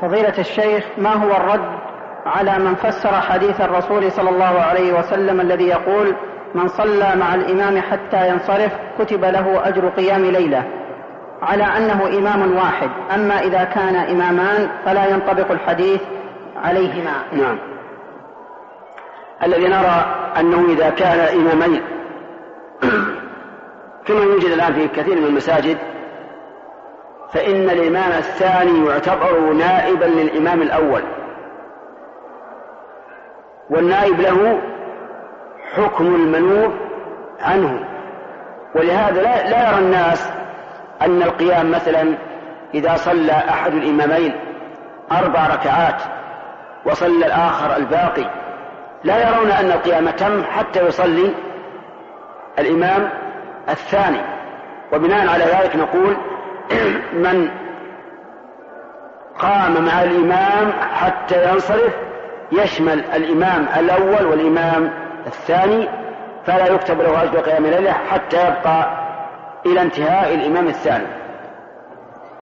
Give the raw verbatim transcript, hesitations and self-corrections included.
فضيلة الشيخ، ما هو الرد على من فسر حديث الرسول صلى الله عليه وسلم الذي يقول من صلى مع الإمام حتى ينصرف كتب له أجر قيام ليلة، على أنه إمام واحد، أما إذا كان إمامان فلا ينطبق الحديث عليهما؟ نعم، الذي نرى أنه إذا كان إمامين كما يوجد الآن في كثير من المساجد، فإن الإمام الثاني يعتبر نائبا للإمام الأول، والنائب له حكم المنوب عنه. ولهذا لا, لا يرى الناس أن القيام مثلا إذا صلى أحد الإمامين أربع ركعات وصلى الآخر الباقي، لا يرون أن القيام تم حتى يصلي الإمام الثاني. وبناء على ذلك نقول من قام مع الإمام حتى ينصرف يشمل الإمام الأول والإمام الثاني، فلا يكتب له أجر قيام الليلة حتى يبقى إلى انتهاء الإمام الثاني.